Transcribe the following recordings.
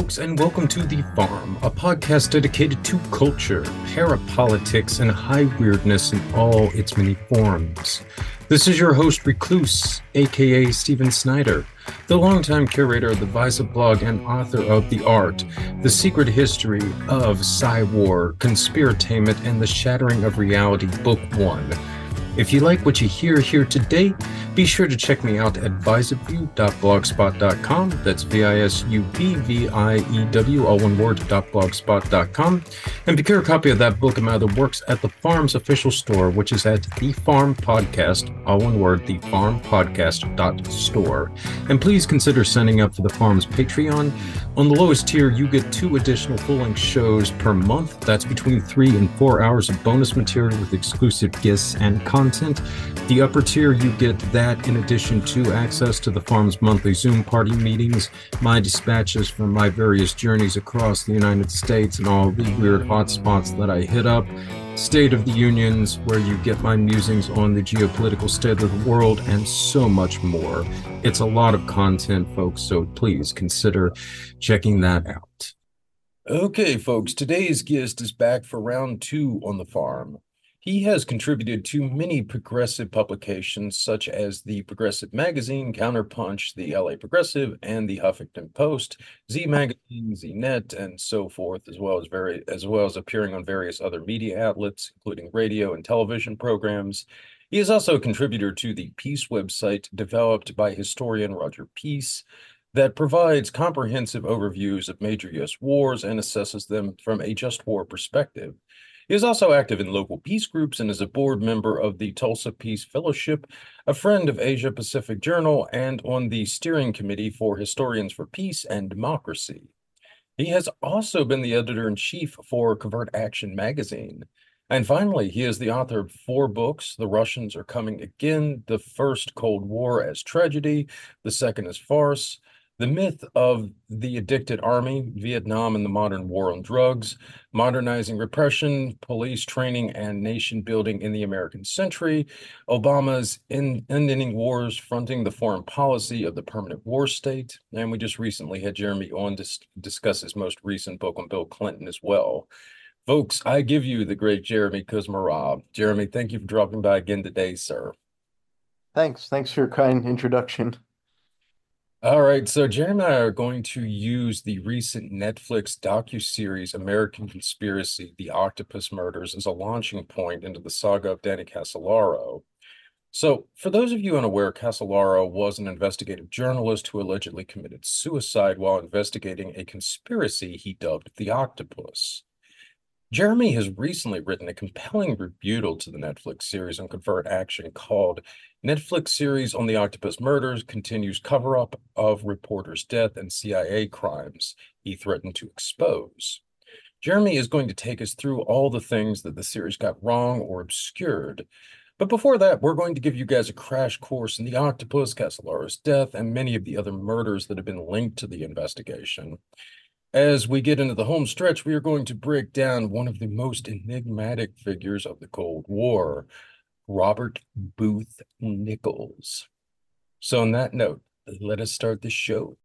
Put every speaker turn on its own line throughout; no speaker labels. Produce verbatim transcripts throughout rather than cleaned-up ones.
folks, and welcome to The Farm, a podcast dedicated to culture, parapolitics, and high weirdness in all its many forms. This is your host, Recluse, aka Steven Snyder, the longtime curator of the Visa blog and author of The Art, The Secret History of Psy-War, Conspiratainment, and the Shattering of Reality, Book one. If you like what you hear here today, be sure to check me out at visubview dot blogspot dot com. That's V I S U B V I E W, all one word, .blogspot dot com. And procure a copy of that book and my other works at The Farm's official store, which is at The Farm Podcast, all one word, the farm podcast dot store. And please consider signing up for The Farm's Patreon. On the lowest tier, you get two additional full-length shows per month. That's between three and four hours of bonus material with exclusive guests and content. The upper tier, you get that in addition to access to the farm's monthly Zoom party meetings, my dispatches from my various journeys across the United States and all the weird hotspots that I hit up, State of the Unions, where you get my musings on the geopolitical state of the world, and so much more. It's a lot of content, folks, so please consider checking that out. Okay, folks, today's guest is back for round two on The Farm. He has contributed to many progressive publications such as the Progressive Magazine, Counterpunch, the L A Progressive, and the Huffington Post, Z Magazine, Z Net, and so forth, as well as very as well as appearing on various other media outlets, including radio and television programs. He is also a contributor to the Peace website developed by historian Roger Peace that provides comprehensive overviews of major U S wars and assesses them from a just war perspective. He is also active in local peace groups and is a board member of the Tulsa Peace Fellowship, a friend of Asia Pacific Journal, and on the steering committee for Historians for Peace and Democracy. He has also been the editor-in-chief for Covert Action magazine. And finally, he is the author of four books: The Russians Are Coming Again, the first, Cold War as Tragedy, the second is Farce, The Myth of the Addicted Army, Vietnam and the Modern War on Drugs, Modernizing Repression, Police Training and Nation Building in the American Century, Obama's in, Ending Wars, Fronting the Foreign Policy of the Permanent War State. And we just recently had Jeremy on to discuss his most recent book on Bill Clinton as well. Folks, I give you the great Jeremy Kuzmarov. Jeremy, thank you for dropping by again today, sir.
Thanks. Thanks for your kind introduction.
All right, so Jeremy and I are going to use the recent Netflix docuseries American Conspiracy: The Octopus Murders as a launching point into the saga of Danny Casolaro. So, for those of you unaware, Casolaro was an investigative journalist who allegedly committed suicide while investigating a conspiracy he dubbed the Octopus. Jeremy has recently written a compelling rebuttal to the Netflix series on Covert Action called Netflix Series on the Octopus Murders Continues Cover-Up of Reporter's Death and C I A Crimes He Threatened to Expose. Jeremy is going to take us through all the things that the series got wrong or obscured. But before that, we're going to give you guys a crash course in the Octopus, Casolaro's death, and many of the other murders that have been linked to the investigation. As we get into the home stretch, we are going to break down one of the most enigmatic figures of the Cold War, Robert Booth Nichols. So on that note, let us start the show.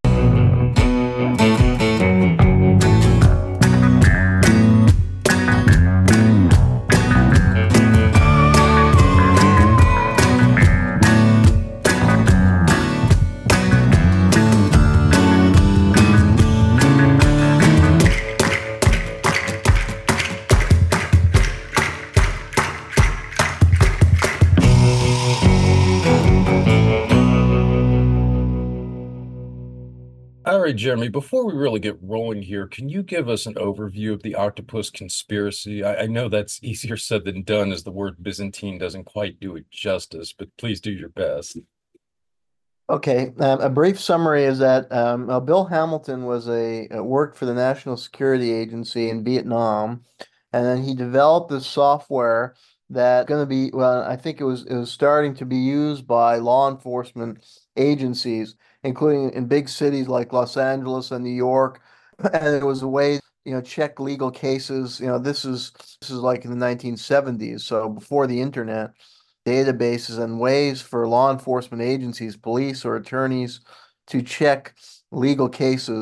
All right, Jeremy, before we really get rolling here, can you give us an overview of the Octopus Conspiracy? I, I know that's easier said than done, as the word Byzantine doesn't quite do it justice, but please do your best.
Okay, um, a brief summary is that um, uh, Bill Hamilton was a uh, worked for the National Security Agency in Vietnam, and then he developed this software that going to be, well, I think it was it was starting to be used by law enforcement agencies, including in big cities like Los Angeles and New York. And it was a way, you know, check legal cases. You know, this is this is like in the nineteen seventies, so before the internet. Databases and ways for law enforcement agencies, police or attorneys, to check legal cases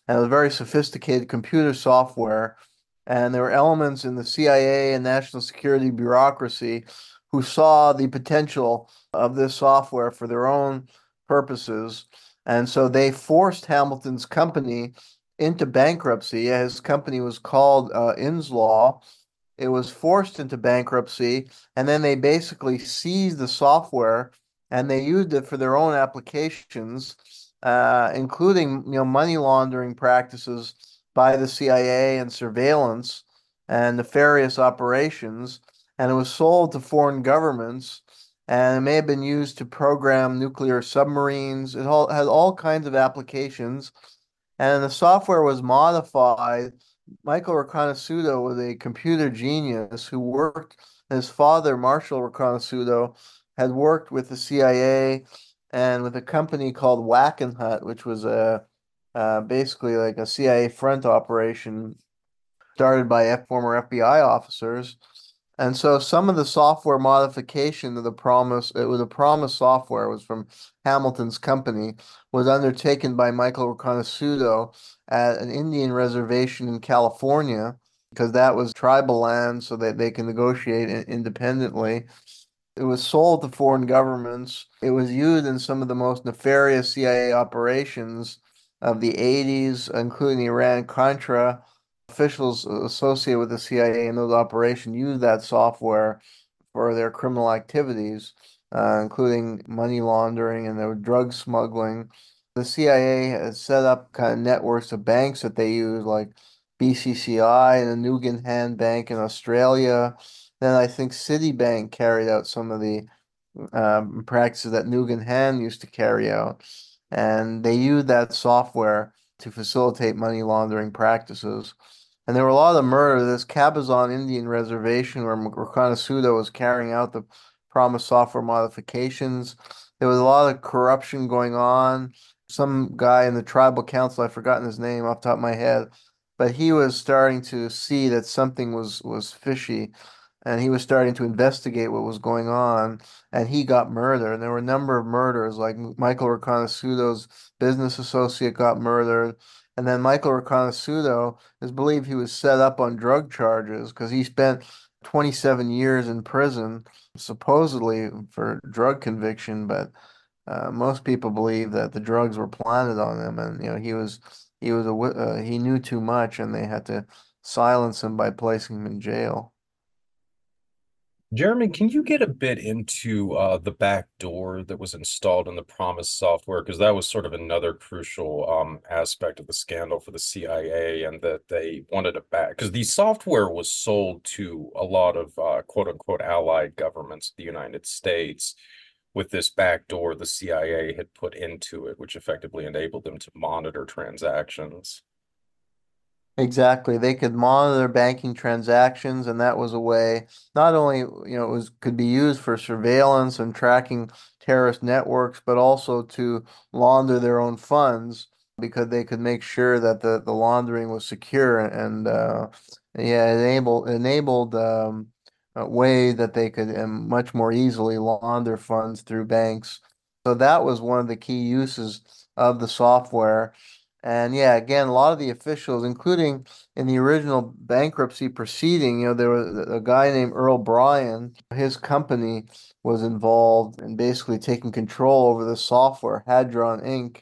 and it was very sophisticated computer software. And there were elements in the C I A and national security bureaucracy who saw the potential of this software for their own purposes. And so they forced Hamilton's company into bankruptcy. His company was called uh, Inslaw. It was forced into bankruptcy, and then they basically seized the software and they used it for their own applications, uh, including you know money laundering practices by the C I A and surveillance and nefarious operations. And it was sold to foreign governments, and it may have been used to program nuclear submarines. It all had all kinds of applications, and the software was modified. Michael Riconosciuto was a computer genius who worked, his father, Marshall Riconosciuto, had worked with the C I A and with a company called Wackenhut, which was a uh, basically like a C I A front operation started by F former F B I officers. And so some of the software modification of the Promise, it was a Promise software, was from Hamilton's company, was undertaken by Michael Riconosciuto at an Indian reservation in California, because that was tribal land so that they can negotiate independently. It was sold to foreign governments. It was used in some of the most nefarious C I A operations of the eighties, including the Iran-Contra. Officials associated with the C I A in those operations used that software for their criminal activities, uh, including money laundering and their drug smuggling. The C I A has set up kind of networks of banks that they use, like B C C I and the Nugan Bank in Australia. Then I think Citibank carried out some of the um, practices that Nugan used to carry out. And they used that software to facilitate money laundering practices. And there were a lot of murder. This Cabazon Indian Reservation where Riconosciuto was carrying out the Promise software modifications. There was a lot of corruption going on. Some guy in the tribal council, I've forgotten his name off the top of my head, but he was starting to see that something was was fishy, and he was starting to investigate what was going on, and he got murdered. And there were a number of murders, like Michael Riconosciuto's business associate got murdered, and then Michael Riconosciuto is believed he was set up on drug charges because he spent twenty-seven years in prison, supposedly for drug conviction, but uh, most people believe that the drugs were planted on him, and you know he was he was a uh, he knew too much, and they had to silence him by placing him in jail.
Jeremy, can you get a bit into uh, the back door that was installed in the Promise software? Because that was sort of another crucial um, aspect of the scandal for the C I A, and that they wanted it back. Because the software was sold to a lot of uh, quote unquote allied governments of the United States with this back door the C I A had put into it, which effectively enabled them to monitor transactions.
Exactly. They could monitor banking transactions, and that was a way not only, you know, it was could be used for surveillance and tracking terrorist networks, but also to launder their own funds because they could make sure that the, the laundering was secure and uh, yeah, enable enabled um, a way that they could um, much more easily launder funds through banks. So that was one of the key uses of the software. And yeah, again, a lot of the officials, including in the original bankruptcy proceeding, you know, there was a guy named Earl Bryan. His company was involved in basically taking control over the software, Hadron Inc.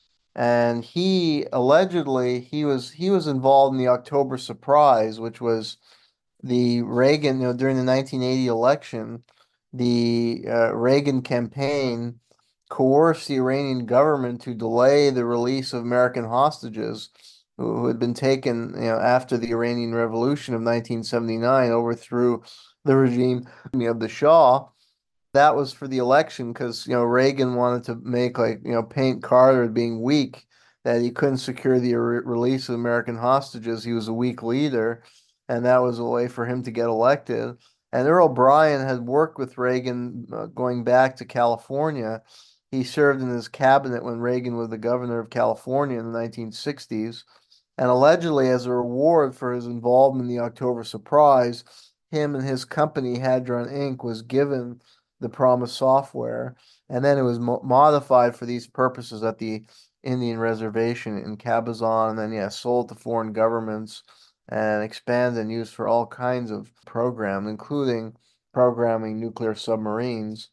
And he allegedly he was he was involved in the October surprise, which was the Reagan, you know, during the nineteen eighty election, the uh, Reagan campaign coerced the Iranian government to delay the release of American hostages who, who had been taken, you know, after the Iranian Revolution of nineteen seventy-nine overthrew the regime of the Shah. That was for the election because, you know, Reagan wanted to make like, you know, paint Carter as being weak, that he couldn't secure the re release of American hostages. He was a weak leader, and that was a way for him to get elected. And Earl Bryan had worked with Reagan uh, going back to California. He served in his cabinet when Reagan was the governor of California in the nineteen sixties. And allegedly, as a reward for his involvement in the October surprise, him and his company, Hadron Inc, was given the Promise software, and then it was mo modified for these purposes at the Indian reservation in Cabazon, and then yeah, sold to foreign governments and expanded and used for all kinds of programs, including programming nuclear submarines.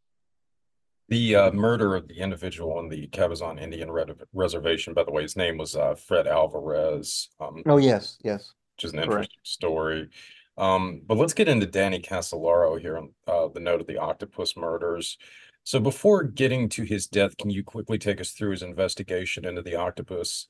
The uh, murder of the individual on the Cabazon Indian Red Reservation, by the way, his name was uh, Fred Alvarez, um,
Oh yes, yes,
which is an
correct.
interesting story. Um, but let's get into Danny Casolaro here on uh, the note of the octopus murders. So before getting to his death, can you quickly take us through his investigation into the octopus?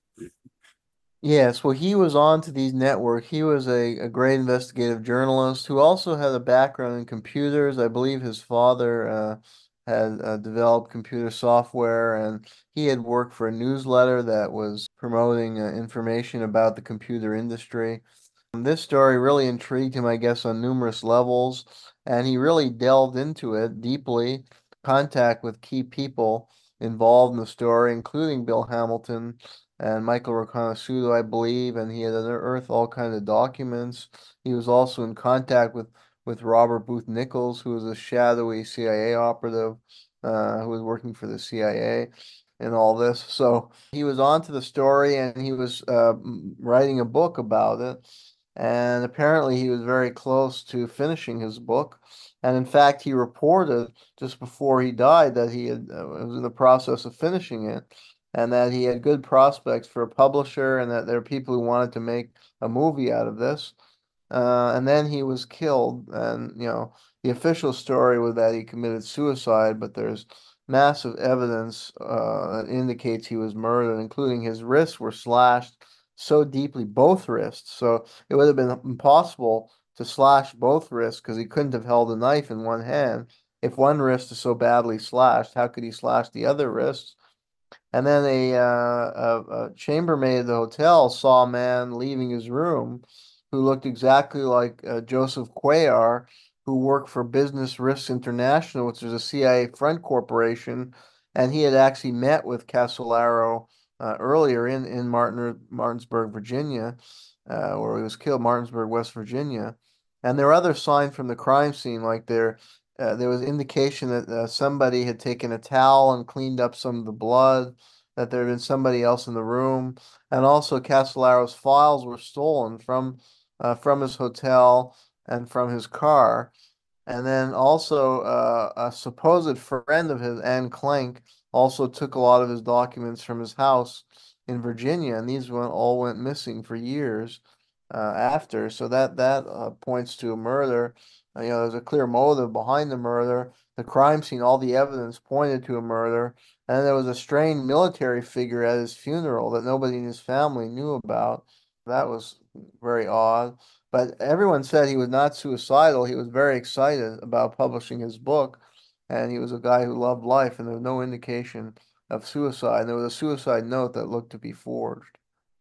Yes, well, he was on to these network. He was a, a great investigative journalist who also had a background in computers. I believe his father uh, had uh, developed computer software, and he had worked for a newsletter that was promoting uh, information about the computer industry. This story really intrigued him, I guess, on numerous levels, and he really delved into it deeply, contact with key people involved in the story, including Bill Hamilton and Michael Reconasuto, I believe, and he had unearthed all kinds of documents. He was also in contact with with Robert Booth Nichols, who was a shadowy C I A operative, uh, who was working for the C I A and all this. So he was onto the story, and he was uh, writing a book about it. And apparently, he was very close to finishing his book. And in fact, he reported just before he died that he had, uh, was in the process of finishing it, and that he had good prospects for a publisher, and that there are people who wanted to make a movie out of this. Uh, and then he was killed, and you know, the official story was that he committed suicide, but there's massive evidence uh, that indicates he was murdered, including his wrists were slashed so deeply, both wrists. So it would have been impossible to slash both wrists because he couldn't have held a knife in one hand. If one wrist is so badly slashed, how could he slash the other wrist? And then a, uh, a, a chambermaid at the hotel saw a man leaving his room who looked exactly like uh, Joseph Cuellar, who worked for Business Risks International, which is a C I A front corporation. And he had actually met with Casolaro uh, earlier in, in Martin, Martinsburg, Virginia, uh, where he was killed, Martinsburg, West Virginia. And there were other signs from the crime scene, like there uh, there was indication that uh, somebody had taken a towel and cleaned up some of the blood, that there had been somebody else in the room, and also Castellaro's files were stolen from uh, from his hotel and from his car. And then also uh, a supposed friend of his, Ann Clank, also took a lot of his documents from his house in Virginia, and these went all went missing for years uh, after. So that that uh, points to a murder. Uh, you know, there's a clear motive behind the murder. The crime scene, all the evidence pointed to a murder. And then there was a strange military figure at his funeral that nobody in his family knew about. That was very odd. But everyone said he was not suicidal. He was very excited about publishing his book, and he was a guy who loved life, and there was no indication of suicide. And there was a suicide note that looked to be forged.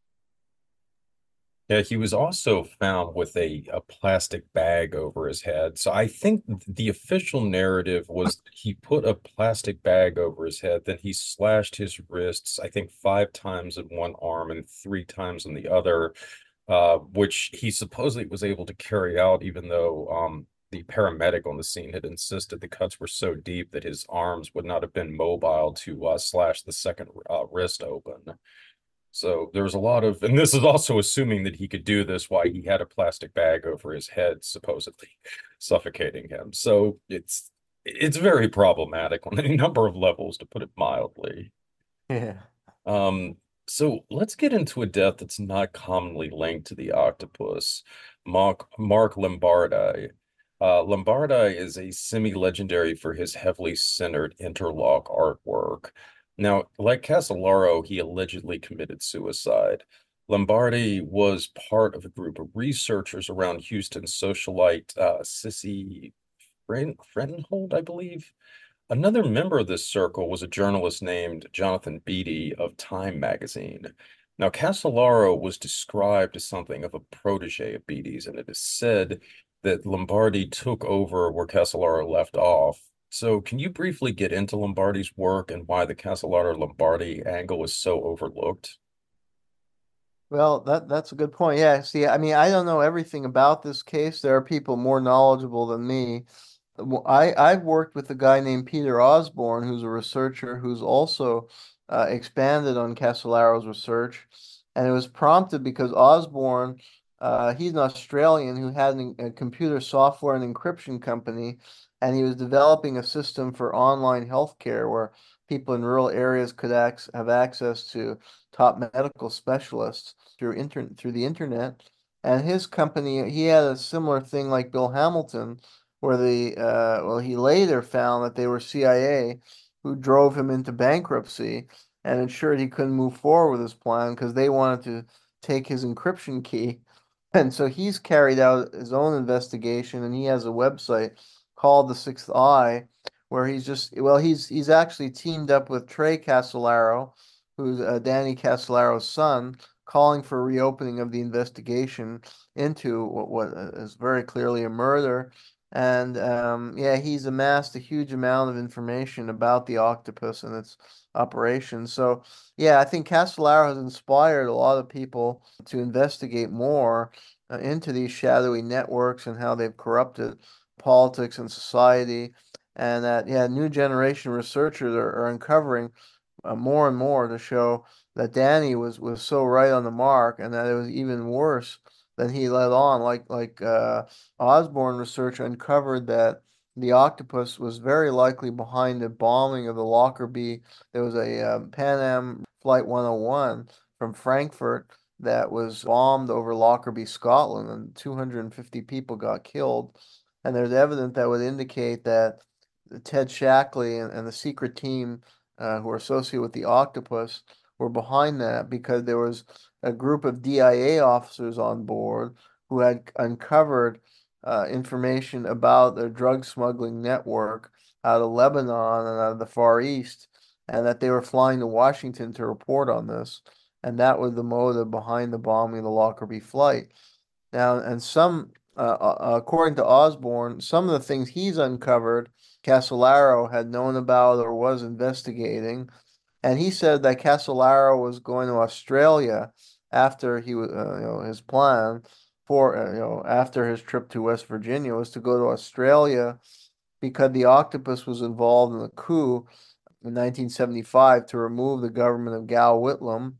Yeah, he was also found with a, a plastic bag over his head. So I think the official narrative was that he put a plastic bag over his head, then he slashed his wrists, I think five times in one arm and three times in the other, uh, which he supposedly was able to carry out, even though um, the paramedic on the scene had insisted the cuts were so deep that his arms would not have been mobile to uh, slash the second uh, wrist open. So there was a lot of, and this is also assuming that he could do this while he had a plastic bag over his head, supposedly suffocating him. So it's it's very problematic on any number of levels, to put it mildly.
Yeah.
Um, so let's get into a death that's not commonly linked to the octopus. Mark Mark Lombardi. Uh, Lombardi is a semi-legendary for his heavily centered interlock artwork. Now, like Casolaro, he allegedly committed suicide. Lombardi was part of a group of researchers around Houston socialite uh, Sissy Fren Frenhold, I believe. Another member of this circle was a journalist named Jonathan Beatty of Time magazine. Now, Casolaro was described as something of a protege of Beatty's, and it is said that Lombardi took over where Casolaro left off. So, can you briefly get into Lombardi's work and why the Casolaro-Lombardi angle is so overlooked?
Well, that that's a good point. Yeah, see, I mean, I don't know everything about this case. There are people more knowledgeable than me. Well, I I've worked with a guy named Peter Osborne, who's a researcher who's also uh, expanded on Castellaro's research, and it was prompted because Osborne, uh, he's an Australian who had an, a computer software and encryption company, and he was developing a system for online healthcare where people in rural areas could ac have access to top medical specialists through internet through the internet. And his company, he had a similar thing like Bill Hamilton, where the uh, well, he later found that they were C I A who drove him into bankruptcy and ensured he couldn't move forward with his plan because they wanted to take his encryption key. And so he's carried out his own investigation, and he has a website called The Sixth Eye, where he's just well, he's he's actually teamed up with Trey Casolaro, who's uh, Danny Casolaro's son, calling for reopening of the investigation into what, what is very clearly a murder. And um, yeah, he's amassed a huge amount of information about the octopus and its operations. So yeah, I think Castellaro has inspired a lot of people to investigate more uh, into these shadowy networks and how they've corrupted politics and society. And that yeah, new generation researchers are, are uncovering uh, more and more to show that Danny was was so right on the mark, and that it was even worse than he let on. Like like uh, Osborne research uncovered that the octopus was very likely behind the bombing of the Lockerbie. There was a uh, Pan Am Flight one oh one from Frankfurt that was bombed over Lockerbie, Scotland, and two hundred fifty people got killed. And there's evidence that would indicate that Ted Shackley and, and the secret team uh, who are associated with the octopus were behind that because there was a group of D I A officers on board who had uncovered uh, information about their drug smuggling network out of Lebanon and out of the Far East, and that they were flying to Washington to report on this. And that was the motive behind the bombing of the Lockerbie flight. Now, and some, uh, uh, according to Osborne, some of the things he's uncovered, Casolaro had known about or was investigating. And he said that Casolaro was going to Australia after he was, uh, you know, his plan for, uh, you know, after his trip to West Virginia was to go to Australia because the octopus was involved in a coup in nineteen seventy-five to remove the government of Gal Whitlam,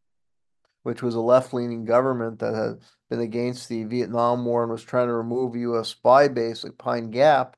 which was a left-leaning government that had been against the Vietnam War and was trying to remove a U S spy base at Pine Gap,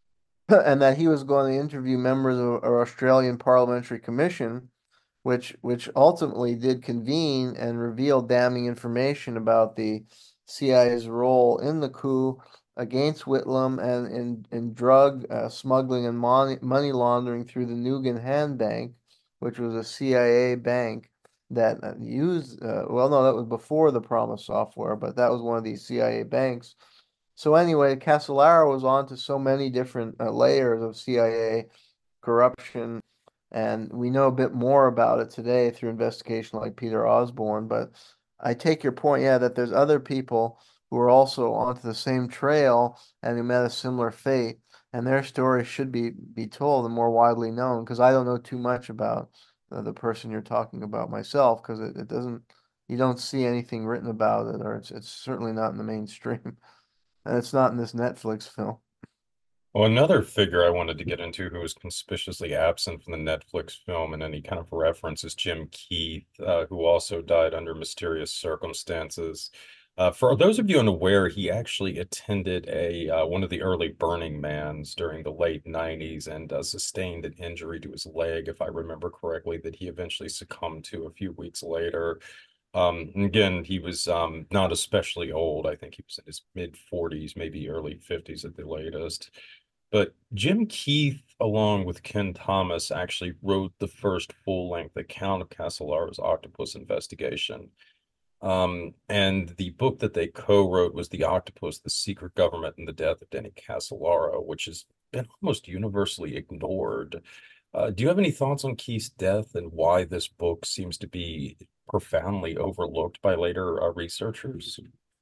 and that he was going to interview members of our Australian Parliamentary Commission, which which ultimately did convene and reveal damning information about the C I A's role in the coup against Whitlam and in, in drug uh, smuggling and money, money laundering through the Nugan Hand Bank, which was a C I A bank that uh, used, uh, well, no, that was before the Promise software, but that was one of these C I A banks. So anyway, Casolaro was on to so many different uh, layers of C I A corruption, and we know a bit more about it today through investigation like Peter Osborne. But I take your point, yeah, that there's other people who are also onto the same trail and who met a similar fate, and their story should be be told and more widely known. Because I don't know too much about uh, the person you're talking about myself, because it, it doesn't, you don't see anything written about it, or it's it's certainly not in the mainstream, and it's not in this Netflix film.
Well, another figure I wanted to get into who was conspicuously absent from the Netflix film and any kind of reference is Jim Keith, uh, who also died under mysterious circumstances. Uh, for those of you unaware, he actually attended a uh, one of the early Burning Mans during the late nineties and uh, sustained an injury to his leg, if I remember correctly, that he eventually succumbed to a few weeks later. Um, and again, he was um, not especially old. I think he was in his mid forties, maybe early fifties at the latest. But Jim Keith, along with Ken Thomas, actually wrote the first full-length account of Castellaro's octopus investigation. Um, and the book that they co-wrote was The Octopus, The Secret Government and the Death of Denny Casolaro, which has been almost universally ignored. Uh, do you have any thoughts on Keith's death and why this book seems to be profoundly overlooked by later uh, researchers?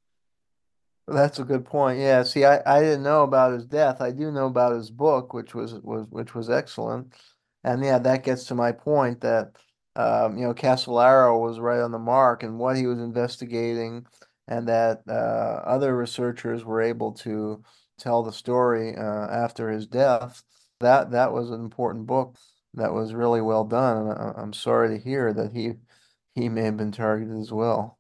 That's a good point. Yeah. See, I, I didn't know about his death. I do know about his book, which was was which was excellent. And yeah, that gets to my point that um, you know, Casolaro was right on the mark in what he was investigating, and that uh, other researchers were able to tell the story uh, after his death. That that was an important book that was really well done. And I, I'm sorry to hear that he he may have been targeted as well.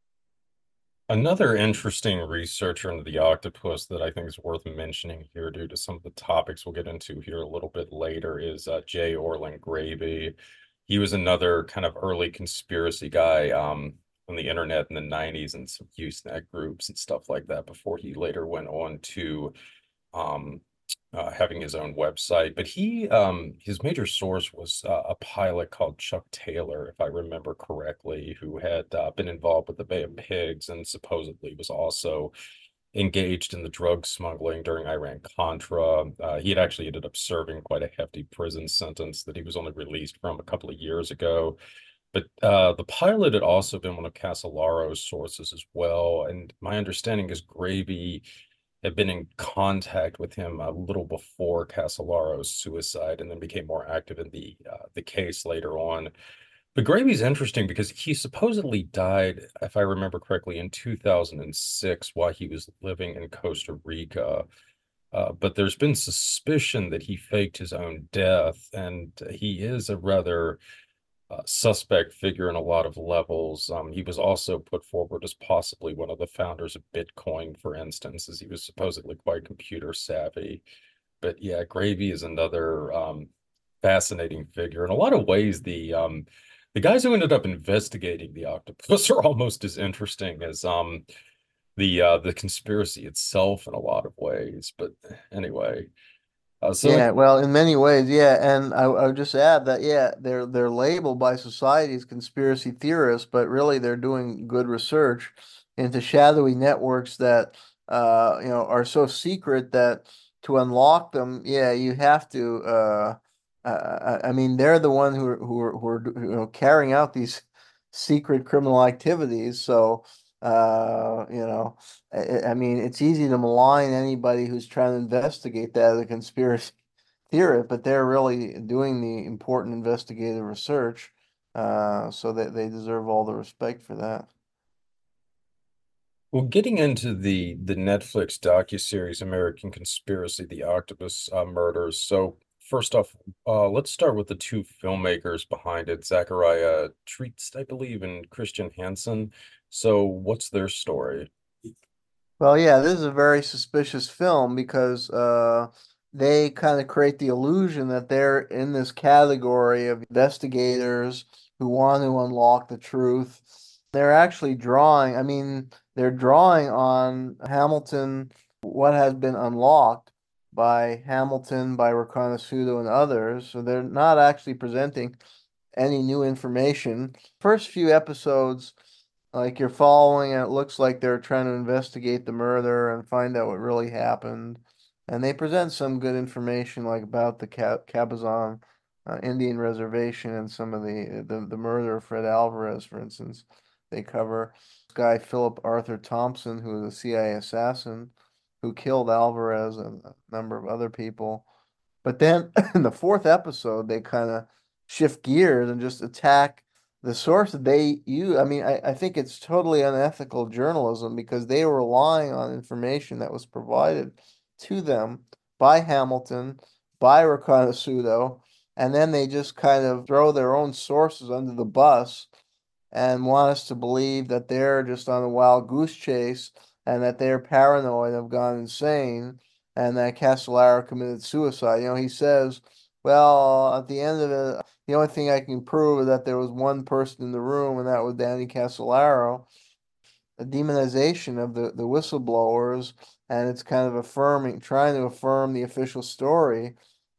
Another interesting researcher into the octopus that I think is worth mentioning here due to some of the topics we'll get into here a little bit later is uh, J. Orland Gravy. He was another kind of early conspiracy guy um, on the internet in the nineties and some Usenet groups and stuff like that before he later went on to um, uh, having his own website. But he, um, his major source was uh, a pilot called Chuck Taylor, if I remember correctly, who had uh, been involved with the Bay of Pigs and supposedly was also engaged in the drug smuggling during Iran-Contra. Uh, he had actually ended up serving quite a hefty prison sentence that he was only released from a couple of years ago. But uh, the pilot had also been one of Casolaro's sources as well. And my understanding is Gravy had been in contact with him a little before Casolaro's suicide and then became more active in the uh, the case later on. But Gravy's interesting because he supposedly died, if I remember correctly, in two thousand six while he was living in Costa Rica. Uh, but there's been suspicion that he faked his own death, and he is a rather uh, suspect figure in a lot of levels. Um, he was also put forward as possibly one of the founders of Bitcoin, for instance, as he was supposedly quite computer savvy. But yeah, Gravy is another um, fascinating figure. In a lot of ways, the um, the guys who ended up investigating the octopus are almost as interesting as um, the uh, the conspiracy itself in a lot of ways. But anyway, uh, so
Yeah, well, in many ways, yeah, and I, I would just add that yeah, they're they're labeled by society as conspiracy theorists, but really they're doing good research into shadowy networks that uh you know are so secret that to unlock them, yeah, you have to uh, uh I I mean they're the one who are who are who are you know carrying out these secret criminal activities, so uh you know I, I mean, it's easy to malign anybody who's trying to investigate that as a conspiracy theory, but they're really doing the important investigative research, uh, so that they deserve all the respect for that.
Well, getting into the the Netflix docuseries American Conspiracy: The Octopus uh, Murders. So first off, uh, let's start with the two filmmakers behind it, Zachariah Treats, I believe, and Christian Hansen. So what's their story?
Well, yeah, this is a very suspicious film because uh, they kind of create the illusion that they're in this category of investigators who want to unlock the truth. They're actually drawing, I mean, they're drawing on Hamilton, what has been unlocked by Hamilton, by Reconnaissudo, and others. So they're not actually presenting any new information. First few episodes, like you're following, and it looks like they're trying to investigate the murder and find out what really happened. And they present some good information, like about the Ca- Cabazon uh, Indian Reservation and some of the, the the murder of Fred Alvarez, for instance. They cover this guy Philip Arthur Thompson, who was a C I A assassin who killed Alvarez and a number of other people. But then in the fourth episode, they kind of shift gears and just attack the source that they use. I mean, I, I think it's totally unethical journalism because they were relying on information that was provided to them by Hamilton, by Reconnaissudo, and then they just kind of throw their own sources under the bus and want us to believe that they're just on a wild goose chase and that they're paranoid, have gone insane, and that Castellaro committed suicide. You know, he says, well, at the end of it, the only thing I can prove is that there was one person in the room, and that was Danny Castellaro. A demonization of the, the whistleblowers, and it's kind of affirming, trying to affirm the official story,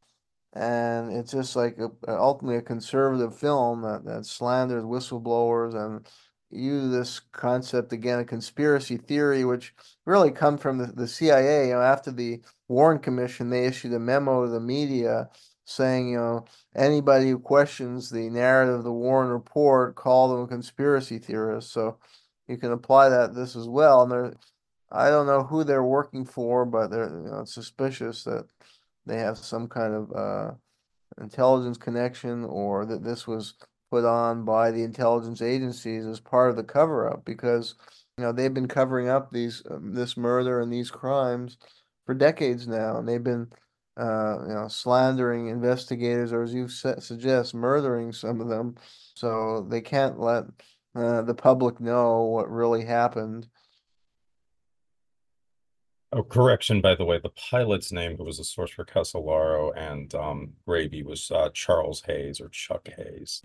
and it's just like a, ultimately a conservative film that, that slanders whistleblowers and use this concept again, a conspiracy theory, which really come from the, the C I A. You know, after the Warren Commission, they issued a memo to the media saying, you know, anybody who questions the narrative of the Warren report, call them a conspiracy theorist. So you can apply that this as well. And they're, I don't know who they're working for, but they're, you know, it's suspicious that they have some kind of uh, intelligence connection, or that this was put on by the intelligence agencies as part of the cover-up, because you know they've been covering up these um, this murder and these crimes for decades now, and they've been uh, you know, slandering investigators, or as you su suggest, murdering some of them. So they can't let uh, the public know what really happened.
Oh, correction, by the way, the pilot's name, who was a source for Casolaro and um, Gravy, was uh, Charles Hayes or Chuck Hayes.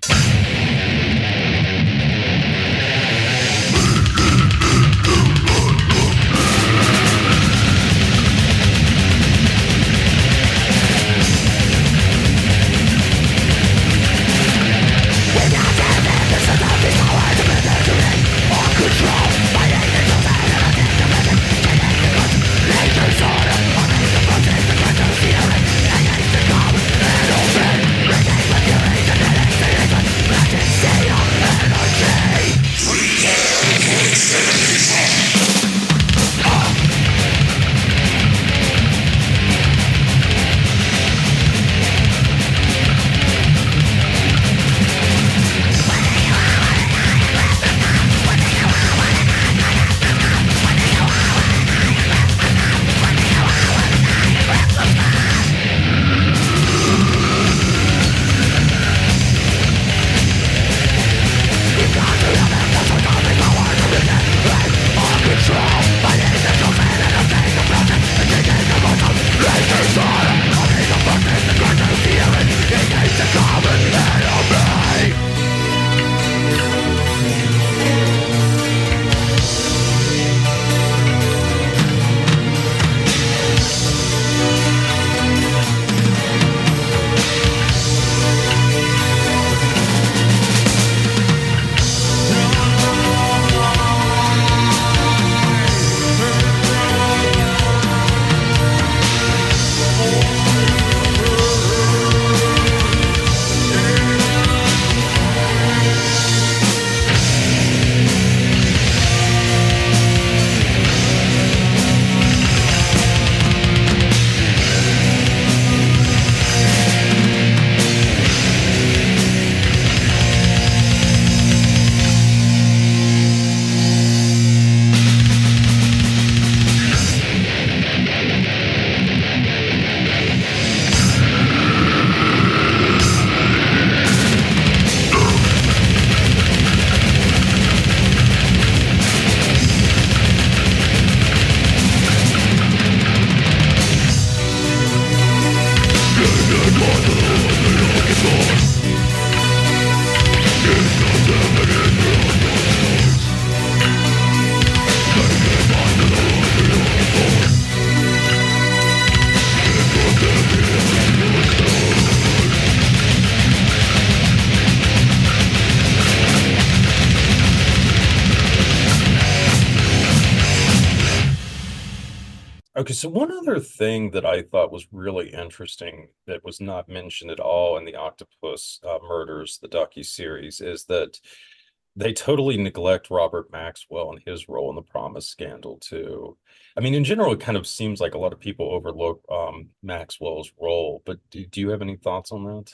Okay, so one other thing that I thought was really interesting that was not mentioned at all in the Octopus uh, Murders, the docu-series, is that they totally neglect Robert Maxwell and his role in the Promise scandal too. I mean, in general, it kind of seems like a lot of people overlook um, Maxwell's role, but do, do you have any thoughts on that?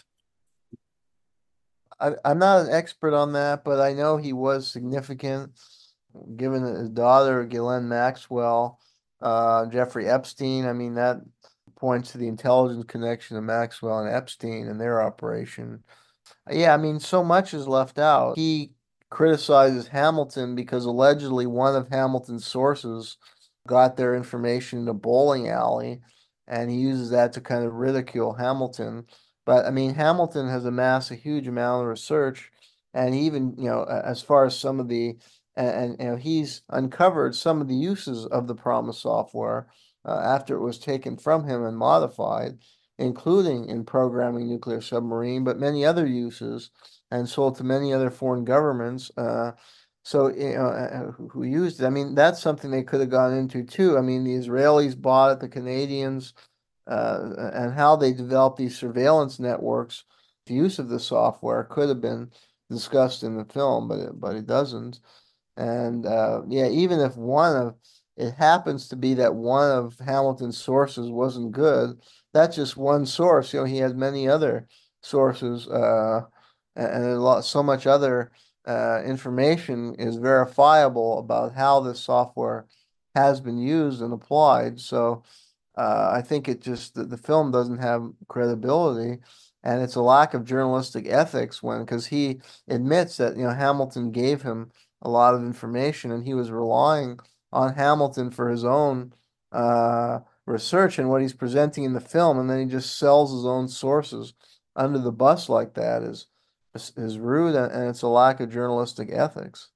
I, I'm not an expert on that, but I know he was significant, given that his daughter, Ghislaine Maxwell, uh, Jeffrey Epstein. I mean, that points to the intelligence connection of Maxwell and Epstein and their operation. Yeah, I mean, so much is left out. He criticizes Hamilton because allegedly one of Hamilton's sources got their information in a bowling alley, and he uses that to kind of ridicule Hamilton. But I mean, Hamilton has amassed a huge amount of research, and even, you know, as far as some of the, and, and you know, he's uncovered some of the uses of the Promise software uh, after it was taken from him and modified, including in programming nuclear submarine, but many other uses, and sold to many other foreign governments. Uh, so, you know, uh, who, who used it? I mean, that's something they could have gone into too. I mean, the Israelis bought it, the Canadians, uh, and how they developed these surveillance networks. The use of the software could have been discussed in the film, but it, but it doesn't. And uh, yeah, even if one of it happens to be that one of Hamilton's sources wasn't good, that's just one source. You know, he has many other sources, uh, and a lot, so much other uh, information is verifiable about how this software has been used and applied. So, uh, I think it just the, the film doesn't have credibility, and it's a lack of journalistic ethics when because he admits that you know Hamilton gave him a lot of information, and he was relying on Hamilton for his own uh, research and what he's presenting in the film, and then he just sells his own sources under the bus like that is is, is rude, and, and it's a lack of journalistic ethics.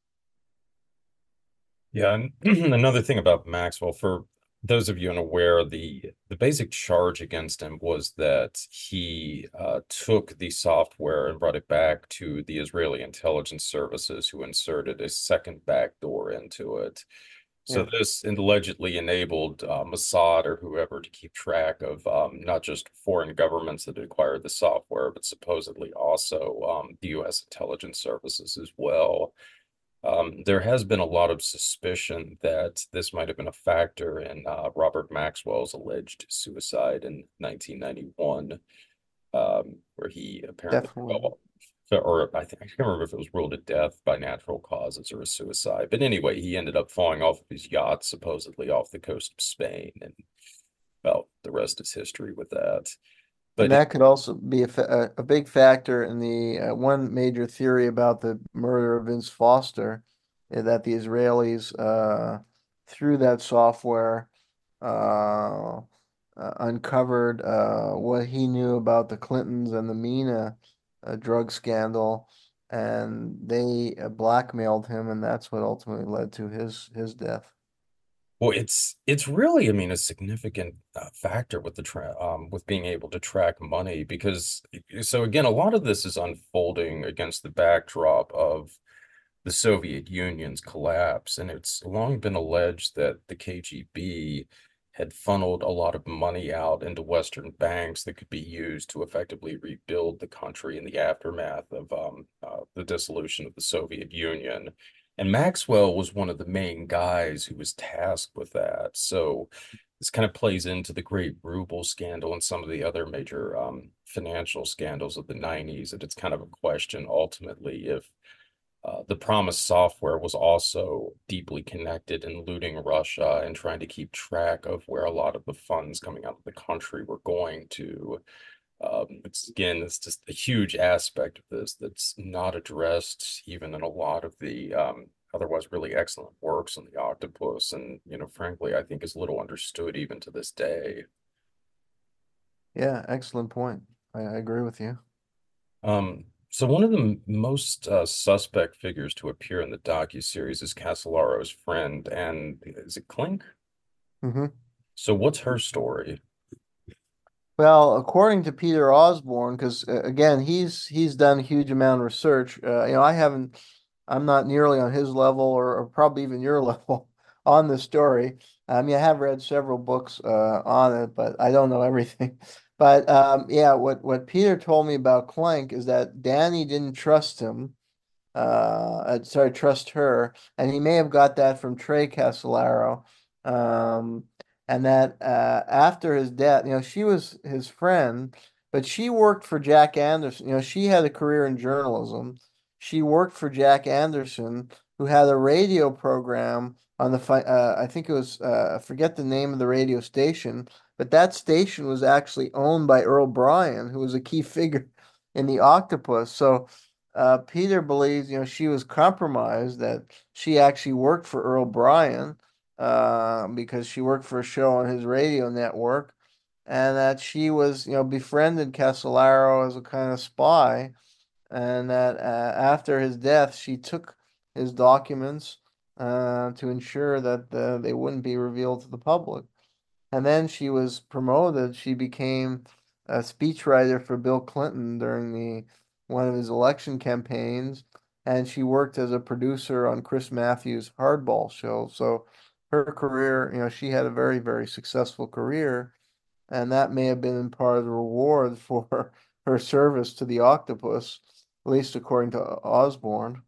Yeah, and another thing about Maxwell, for those of you unaware, the the basic charge against him was that he uh, took the software and brought it back to the Israeli intelligence services, who inserted a second backdoor into it. So
Yeah,
this allegedly enabled uh, Mossad or whoever to keep track of um, not just foreign governments that acquired the software, but supposedly also um, the U S intelligence services as well. Um, there has been a lot of suspicion that this might have been a factor in uh, Robert Maxwell's alleged suicide in nineteen ninety-one, um, where he apparently
definitely.
fell, or I think I can't remember if it was ruled a death by natural causes or a suicide. But anyway, he ended up falling off of his yacht, supposedly off the coast of Spain, and well, the rest is history with that.
And
But
that could also be a, fa- a, a big factor in the uh, one major theory about the murder of Vince Foster, is that the Israelis, uh, through that software, uh, uh, uncovered uh, what he knew about the Clintons and the Mina uh, drug scandal, and they uh, blackmailed him, and that's what ultimately led to his his death.
Well, it's it's really, I mean, a significant uh, factor with the tra um with being able to track money because so again, a lot of this is unfolding against the backdrop of the Soviet Union's collapse, and it's long been alleged that the K G B had funneled a lot of money out into Western banks that could be used to effectively rebuild the country in the aftermath of um, uh, the dissolution of the Soviet Union. And Maxwell was one of the main guys who was tasked with that. So this kind of plays into the Great Ruble scandal and some of the other major um, financial scandals of the nineties. And it's kind of a question ultimately if uh, the promised software was also deeply connected in looting Russia and trying to keep track of where a lot of the funds coming out of the country were going to. Um, it's again, it's just a huge aspect of this that's not addressed even in a lot of the um, otherwise really excellent works on the octopus, and you know, frankly, I think is little understood even to this day.
Yeah, excellent point. I, I agree with you.
Um, so one of the m- most uh, suspect figures to appear in the docu-series is Castellaro's friend, and is it Clink?
Hmm.
So what's her story?
Well, according to Peter Osborne, because uh, again, he's he's done a huge amount of research. Uh, you know, I haven't, I'm not nearly on his level or, or probably even your level on the story. I mean, I have read several books uh, on it, but I don't know everything. But um, yeah, what what Peter told me about Clank is that Danny didn't trust him uh, uh, sorry, trust her, and he may have got that from Trey Casolaro, um, and that uh, after his death, you know, she was his friend, but she worked for Jack Anderson. You know, she had a career in journalism. She worked for Jack Anderson, who had a radio program on the fi uh, I think it was uh, I forget the name of the radio station, but that station was actually owned by Earl Bryan, who was a key figure in the Octopus. So uh, Peter believes, you know, she was compromised, that she actually worked for Earl Bryan uh, because she worked for a show on his radio network, and that she was, you know, befriended Casolaro as a kind of spy, and that uh, after his death, she took his documents uh, to ensure that uh, they wouldn't be revealed to the public. And then she was promoted. She became a speechwriter for Bill Clinton during the one of his election campaigns, and she worked as a producer on Chris Matthews' Hardball show. So her career, you know, she had a very, very successful career, and that may have been in part of the reward for her service to the octopus, at least according to Osborne.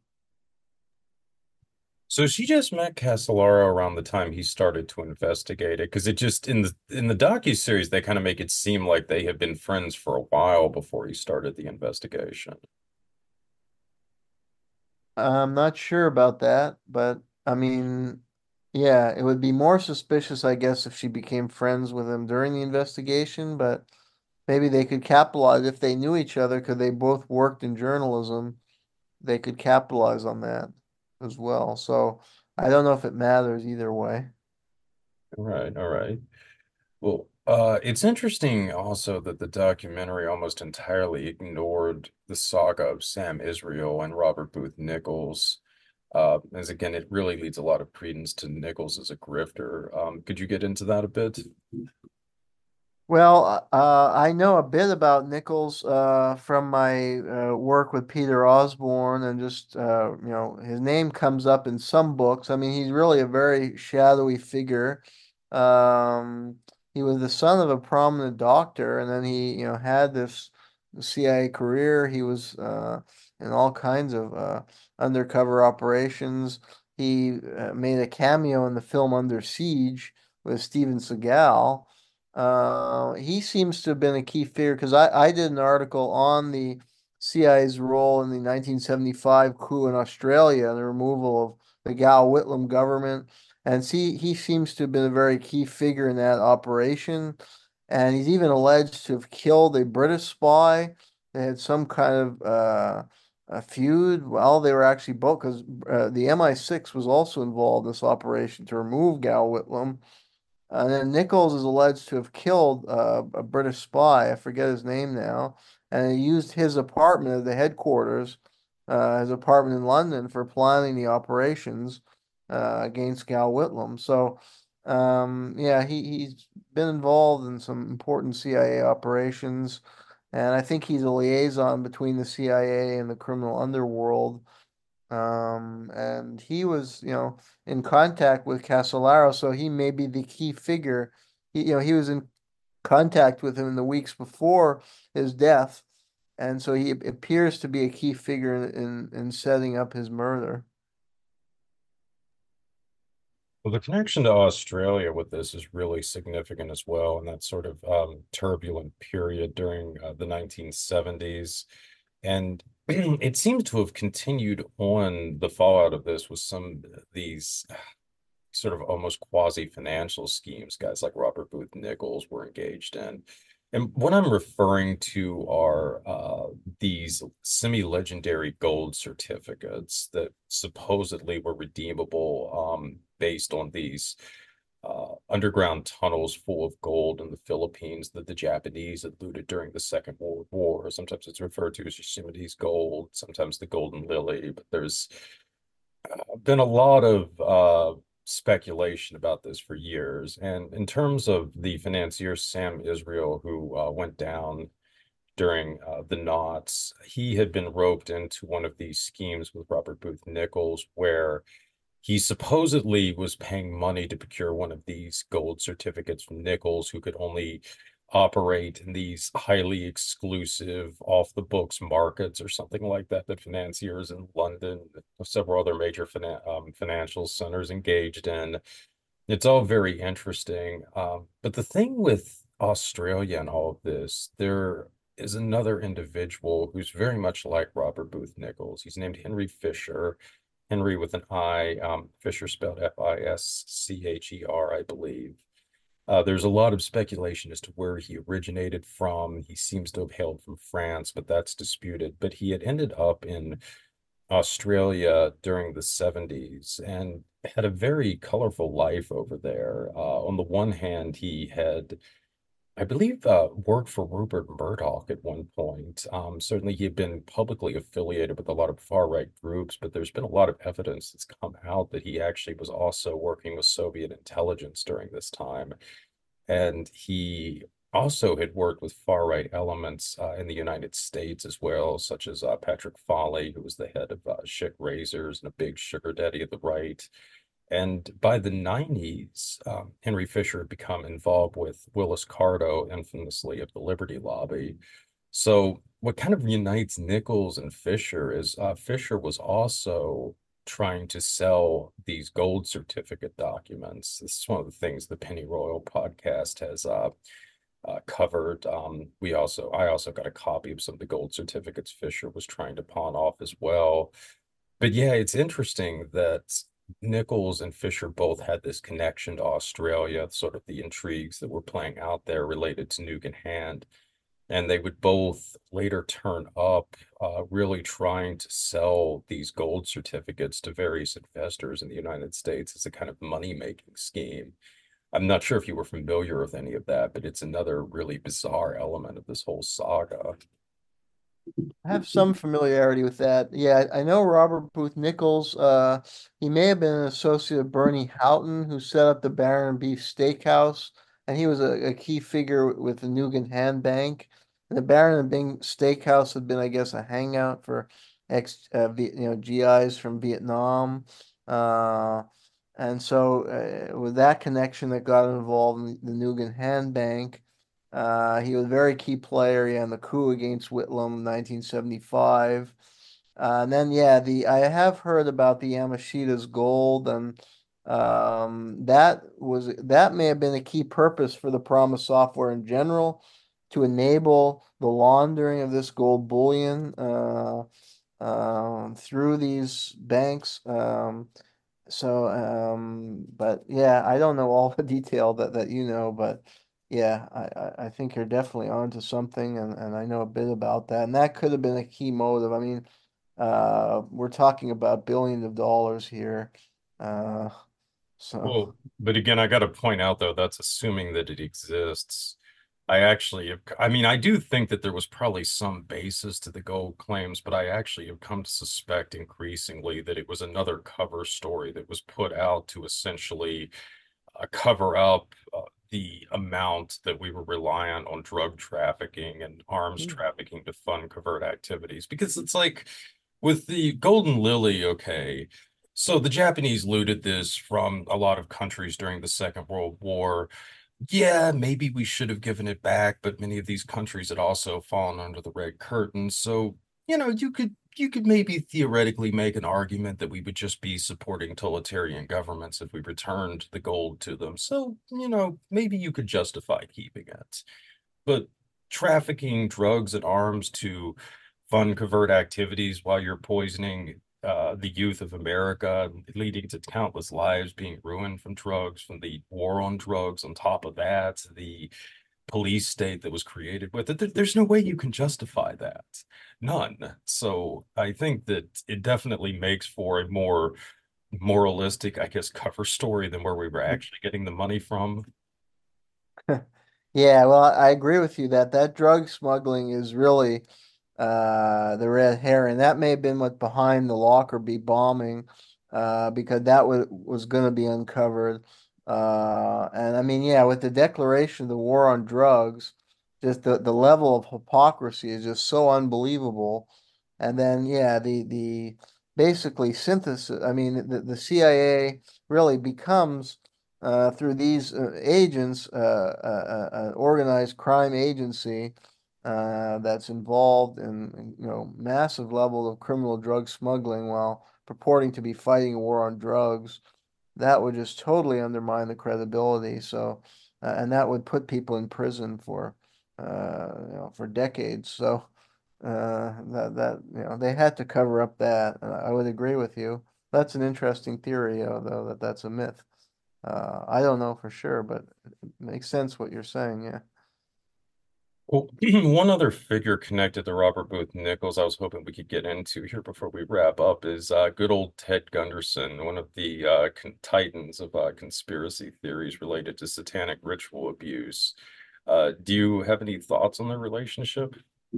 So she just met Castellaro around the time he started to investigate it, because it just in the in the docu-series they kind of make it seem like they have been friends for a while before he started the investigation.
I'm not sure about that, but I mean, Yeah, it would be more suspicious, I guess, if she became friends with him during the investigation, but maybe they could capitalize if they knew each other because they both worked in journalism. They could capitalize on that as well. So I don't know if it matters either way.
All right, all right. Well, uh, it's interesting also that the documentary almost entirely ignored the saga of Sam Israel and Robert Booth Nichols. Uh, as again, it really leads a lot of credence to Nichols as a grifter. Um, could you get into that a bit?
Well, uh, I know a bit about Nichols uh, from my uh, work with Peter Osborne, and just uh, you know, his name comes up in some books. I mean, he's really a very shadowy figure. Um, he was the son of a prominent doctor, and then he, you know, had this C I A career. He was uh, in all kinds of uh, undercover operations. He uh, made a cameo in the film Under Siege with Steven Seagal. Uh, he seems to have been a key figure because I, I did an article on the C I A's role in the nineteen seventy-five coup in Australia and the removal of the Gal Whitlam government. And see, he seems to have been a very key figure in that operation. And he's even alleged to have killed a British spy. They had some kind of uh, a feud. Well, they were actually both because uh, the M I six was also involved in this operation to remove Gal Whitlam. And then Nichols is alleged to have killed uh, a British spy. I forget his name now. And he used his apartment as the headquarters, uh, his apartment in London, for planning the operations uh, against Gal Whitlam. So, um, yeah, he, he's been involved in some important C I A operations. And I think he's a liaison between the C I A and the criminal underworld. Um, and he was, you know, in contact with Casolaro, so he may be the key figure. He, you know, he was in contact with him in the weeks before his death, and so he appears to be a key figure in in, in setting up his murder.
Well, the connection to Australia with this is really significant as well, in that sort of um, turbulent period during uh, the nineteen seventies. And it seems to have continued on the fallout of this with some of these sort of almost quasi-financial schemes guys like Robert Booth Nichols were engaged in. And what I'm referring to are uh, these semi-legendary gold certificates that supposedly were redeemable um, based on these uh, underground tunnels full of gold in the Philippines that the Japanese had looted during the Second World War. Sometimes it's referred to as Yosemite's gold, sometimes the Golden Lily, but there's been a lot of uh, speculation about this for years. And in terms of the financier Sam Israel, who uh, went down during uh, the knots, he had been roped into one of these schemes with Robert Booth Nichols, where he supposedly was paying money to procure one of these gold certificates from Nichols, who could only operate in these highly exclusive off the books markets or something like that that financiers in London, several other major finan um, financial centers engaged in. It's all very interesting. Um, but the thing with Australia and all of this, there is another individual who's very much like Robert Booth Nichols. He's named Henry Fisher. Henry with an I, um, Fisher spelled F I S C H E R, I believe. Uh, there's a lot of speculation as to where he originated from. He seems to have hailed from France, but that's disputed. But he had ended up in Australia during the seventies and had a very colorful life over there. Uh, on the one hand, he had, I believe, uh, worked for Rupert Murdoch at one point. Um, certainly, he had been publicly affiliated with a lot of far-right groups, but there's been a lot of evidence that's come out that he actually was also working with Soviet intelligence during this time. And he also had worked with far-right elements uh, in the United States as well, such as uh, Patrick Foley, who was the head of uh, Schick Razors and a big sugar daddy of the right. And by the nineties, um, Henry Fisher had become involved with Willis Carto, infamously of the Liberty Lobby. So what kind of unites Nichols and Fisher is uh, Fisher was also trying to sell these gold certificate documents. This is one of the things the Penny Royal podcast has uh, uh, covered. Um, we also, I also got a copy of some of the gold certificates Fisher was trying to pawn off as well. But yeah, it's interesting that Nichols and Fisher both had this connection to Australia, sort of the intrigues that were playing out there related to Nuke Hand. And they would both later turn up, uh, really trying to sell these gold certificates to various investors in the United States as a kind of money-making scheme. I'm not sure if you were familiar with any of that, but it's another really bizarre element of this whole saga.
I have some familiarity with that. Yeah, I I know Robert Booth Nichols. Uh, he may have been an associate of Bernie Houghton, who set up the Baron and Beef Steakhouse, and he was a, a key figure with the Nugan Hand Bank. And the Baron and Bing Steakhouse had been, I guess, a hangout for ex, uh, V- you know, G Is from Vietnam. Uh, and so, uh, with that connection that got involved in the Nugan Hand Bank. Uh, he was a very key player, yeah, in the coup against Whitlam, nineteen seventy-five. Uh, and then, yeah, the I have heard about the Yamashita's gold, and um, that was that may have been a key purpose for the Promise software in general, to enable the laundering of this gold bullion uh, um, through these banks. Um, so, um, but yeah, I don't know all the detail that that you know, but yeah, I I I think you're definitely onto something, and and I know a bit about that, and that could have been a key motive. I mean, uh, we're talking about billions of dollars here, uh, so
Well, but again, I got to point out though, that's assuming that it exists. I actually have, I mean, I do think that there was probably some basis to the gold claims, but I actually have come to suspect increasingly that it was another cover story that was put out to essentially uh, cover up uh, the amount that we were reliant on drug trafficking and arms
Hmm.
trafficking to fund covert activities. Because it's like with the Golden Lily, okay, so the Japanese looted this from a lot of countries during the Second World War. Yeah, maybe we should have given it back, but many of these countries had also fallen under the Red Curtain. So, you know, you could you could maybe theoretically make an argument that we would just be supporting totalitarian governments if we returned the gold to them. So, you know, maybe you could justify keeping it. But trafficking drugs and arms to fund covert activities while you're poisoning uh, the youth of America, leading to countless lives being ruined from drugs, from the war on drugs. On top of that, the police state that was created with it, there, there's no way you can justify that. None. So I think that it definitely makes for a more moralistic, I guess, cover story than where we were actually getting the money from.
yeah, well, I agree with you that that drug smuggling is really uh, the red herring. That may have been what behind the Lockerbie bombing, uh, because that was was going to be uncovered. Uh, and I mean, yeah, with the declaration of the war on drugs, just the, the level of hypocrisy is just so unbelievable. And then, yeah, the the basically synthesis. I mean, the, the C I A really becomes uh, through these uh, agents uh, uh, uh, an organized crime agency uh, that's involved in, in, you know, massive level of criminal drug smuggling while purporting to be fighting a war on drugs. That would just totally undermine the credibility. So, uh, and that would put people in prison for, uh, you know, for decades. So, uh, that that you know, they had to cover up that. And I would agree with you. That's an interesting theory, uh, though, that that's a myth. Uh, I don't know for sure, but it makes sense what you're saying. Yeah.
Well, one other figure connected to Robert Booth Nichols I was hoping we could get into here before we wrap up is uh, good old Ted Gunderson, one of the uh, con titans of uh, conspiracy theories related to satanic ritual abuse. Uh, do you have any thoughts on their relationship?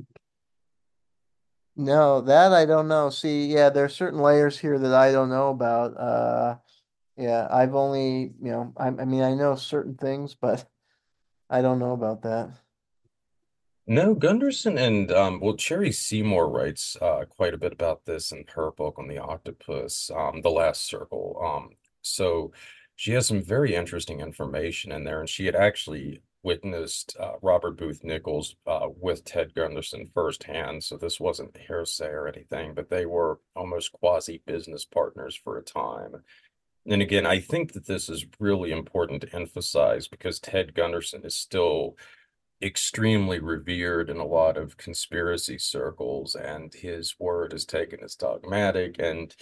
No, that I don't know. See, yeah, there are certain layers here that I don't know about. Uh, yeah, I've only, you know, I, I mean, I know certain things, but I don't know about that.
No, Gunderson and um, well, Cherry Seymour writes uh, quite a bit about this in her book on the octopus, um, The Last Circle. Um, so she has some very interesting information in there, and she had actually witnessed uh, Robert Booth Nichols uh, with Ted Gunderson firsthand. So this wasn't hearsay or anything, but they were almost quasi business partners for a time. And again, I think that this is really important to emphasize because Ted Gunderson is still extremely revered in a lot of conspiracy circles, and his word is taken as dogmatic. And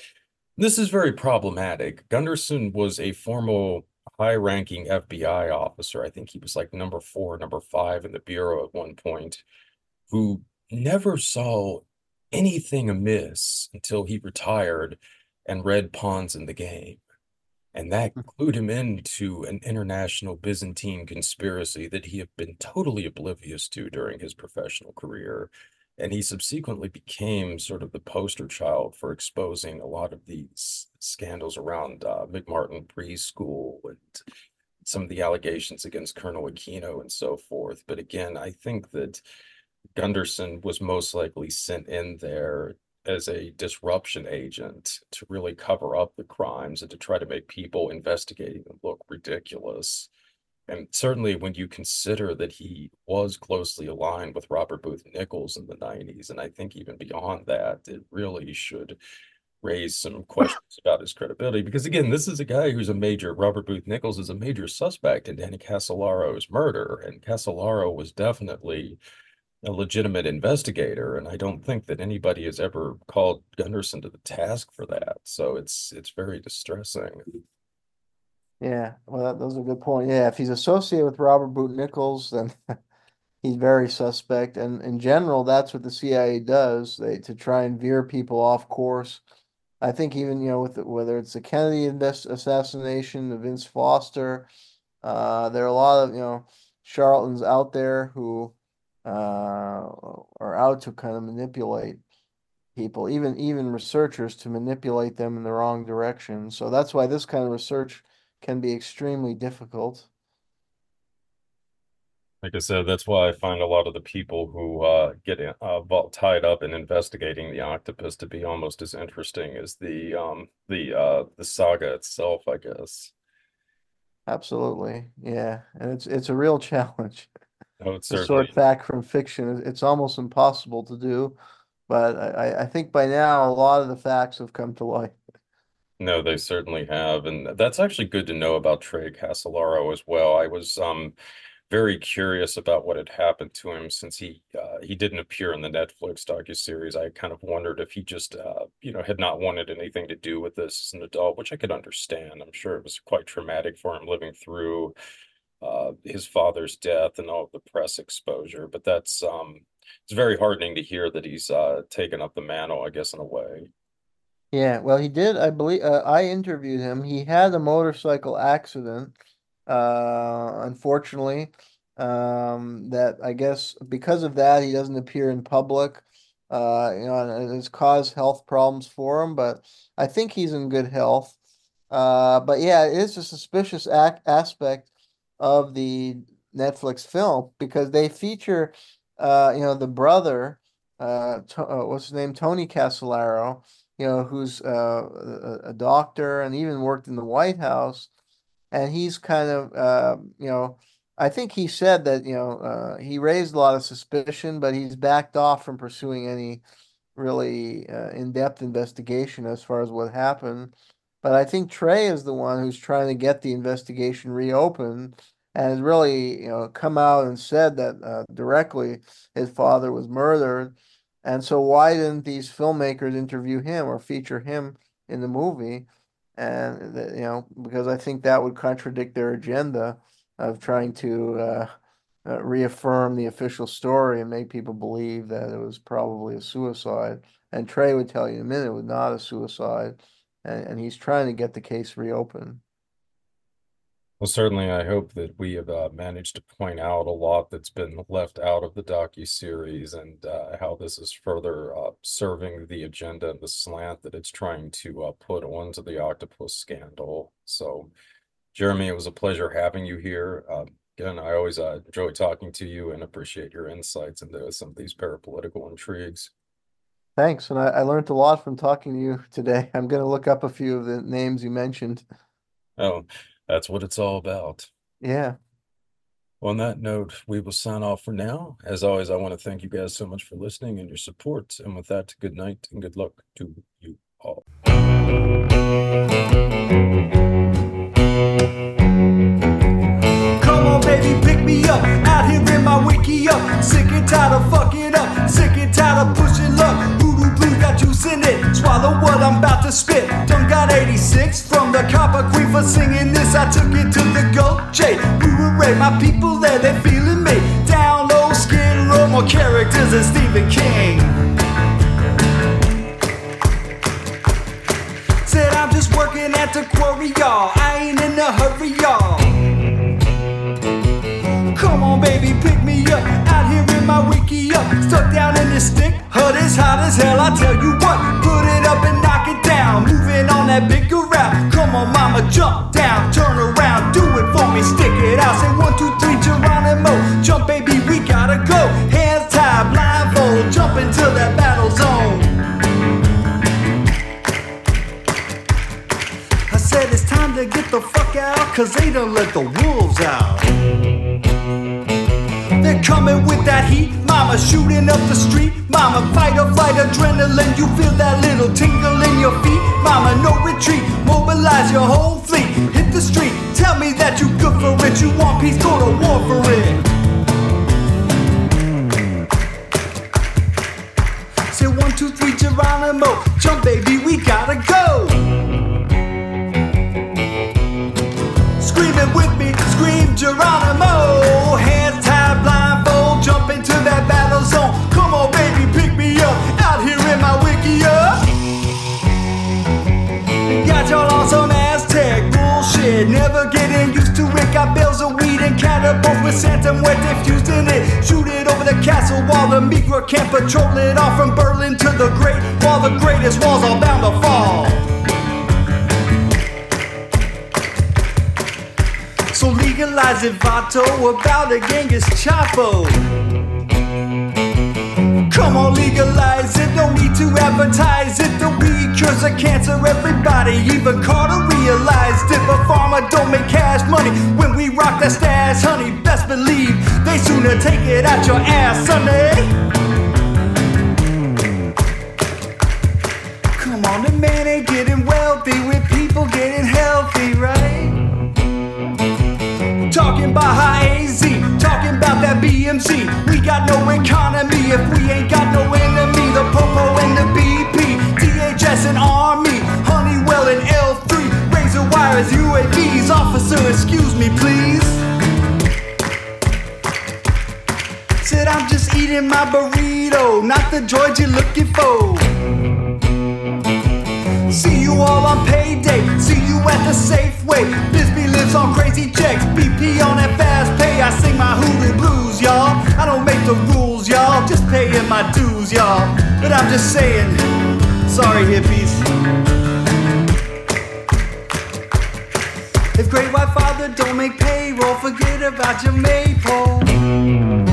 This is very problematic. Gunderson was a former high-ranking F B I officer. I think he was like number four, number five in the Bureau at one point, who never saw anything amiss until he retired and read Pawns in the Game. And that clued him into an international Byzantine conspiracy that he had been totally oblivious to during his professional career. And he subsequently became sort of the poster child for exposing a lot of these scandals around uh, McMartin Preschool and some of the allegations against Colonel Aquino and so forth. But again, I think that Gunderson was most likely sent in there as a disruption agent to really cover up the crimes and to try to make people investigating them look ridiculous. And certainly when you consider that he was closely aligned with Robert Booth Nichols in the nineties, and I think even beyond that, it really should raise some questions about his credibility. Because again, this is a guy who's a major, Robert Booth Nichols is a major suspect in Danny Casolaro's murder, and Casolaro was definitely a legitimate investigator, and I don't think that anybody has ever called Gunderson to the task for that. So it's it's very distressing.
Yeah, well, that, those are good point. Yeah, if he's associated with Robert Boot Nichols, then he's very suspect. And in general, that's what the C I A does. They to try and veer people off course. I think even, you know, with the, whether it's the Kennedy invest assassination, the Vince Foster, uh, there are a lot of, you know, charlatans out there who uh, are out to kind of manipulate people, even even researchers, to manipulate them in the wrong direction. So that's why this kind of research can be extremely difficult.
Like I said, that's why I find a lot of the people who uh, get uh, tied up in investigating the octopus to be almost as interesting as the um, the uh, the saga itself, I guess.
Absolutely, yeah, and it's it's a real challenge
Oh, it's
to sort
certainly.
fact from fiction. It's almost impossible to do, but I, I think by now a lot of the facts have come to light.
No, they certainly have. And that's actually good to know about Trey Casolaro as well. I was um very curious about what had happened to him since he uh, he didn't appear in the Netflix docuseries. I kind of wondered if he just uh, you know, had not wanted anything to do with this as an adult, which I could understand. I'm sure it was quite traumatic for him living through uh, his father's death and all of the press exposure. But that's um it's very heartening to hear that he's uh taken up the mantle, I guess, in a way.
Yeah, well, he did. I believe uh, I interviewed him. He had a motorcycle accident, uh, unfortunately. Um, that I guess because of that, he doesn't appear in public. Uh, you know, and it's caused health problems for him, but I think he's in good health. Uh, but yeah, it is a suspicious ac aspect of the Netflix film because they feature, uh, you know, the brother, uh, to uh, what's his name, Tony Casolaro, you know, who's uh, a, a doctor and even worked in the White House. And he's kind of, uh, you know, I think he said that, you know, uh, he raised a lot of suspicion, but he's backed off from pursuing any really uh, in-depth investigation as far as what happened. But I think Trey is the one who's trying to get the investigation reopened and has really, you know, come out and said that uh, directly his father was murdered. And so why didn't these filmmakers interview him or feature him in the movie? And you know, because I think that would contradict their agenda of trying to uh, uh, reaffirm the official story and make people believe that it was probably a suicide. And Trey would tell you in a minute it was not a suicide, and, and he's trying to get the case reopened.
Well, certainly, I hope that we have uh, managed to point out a lot that's been left out of the docu-series and uh, how this is further uh, serving the agenda and the slant that it's trying to uh, put onto the octopus scandal. So, Jeremy, it was a pleasure having you here. Um, again, I always uh, enjoy talking to you and appreciate your insights into some of these parapolitical intrigues.
Thanks, and I, I learned a lot from talking to you today. I'm going to look up a few of the names you mentioned.
Oh, that's what it's all about.
Yeah.
On that note, we will sign off for now. As always, I want to thank you guys so much for listening and your support. And with that, good night and good luck to you all.
Come on, baby, pick me up. Out here in my wiki up. Sick and tired of fucking up. Sick and tired of pushing luck. Voodoo blue got juice in it. Swallow what I'm about to spit. Don't started singing this, I took it to the Gold J. We were right, my people there, they feeling me. Down low, Skid Row, more characters than Stephen King. Said I'm just working at the quarry, y'all. I ain't in a hurry, y'all. Come on, baby, pick me up. Out here in my wiki up. Stuck down in this stick. Hut is hot as hell, I tell you what. Put it up and knock it down. Moving on that bigger route. Come on, mama, jump down. Turn around, do it for me. Stick it out. Say one, two, three, Geronimo. Jump, baby, we gotta go. Hands tied, blindfold. Jump into that battle zone. I said it's time to get the fuck out, cause they done let the wolves out. They're coming with that heat, mama, shooting up the street. Mama, fight or flight adrenaline, you feel that little tingle in your feet. Mama, no retreat, mobilize your whole fleet. Hit the street, tell me that you good for it. You want peace, go to war for it. Say one, two, three, Geronimo. Jump, baby, we gotta go. Screaming with me, scream Geronimo. Hands tied, blindfold, jump into that battle zone. Come on, baby, pick me up. Out here in my wiki up. Got y'all on some Aztec bullshit. Never getting used to it. Got bales of weed and catapults with Santa Muerte fused in it. Shoot it over the castle wall. The Migra can't patrol it all from Berlin to the Great Wall. The greatest walls are bound to fall. So legalize it, Vato, about a Genghis Chapo. Come on, legalize it, no need to advertise it. The weed cures the cancer, everybody, even Carter realized it. But pharma don't make cash money when we rock that stash, honey. Best believe they sooner take it out your ass, Sunday. Come on, the man ain't getting wealthy with people getting healthy, right? Talking about high A Z, talking about that B M C. We got no economy if we ain't got no enemy. The Popo and the B P, D H S and Army, Honeywell and L three, razor wires, U A Vs. Officer, excuse me, please. Said I'm just eating my burrito, not the droid you're looking for. See you all on payday, see you at the Safeway. Bisbee lives on crazy checks, B P on that fast pay. I sing my hoodoo blues, y'all. I don't make the rules, y'all. Just paying my dues, y'all. But I'm just saying, sorry hippies. If Great White Father don't make payroll, forget about your maypole.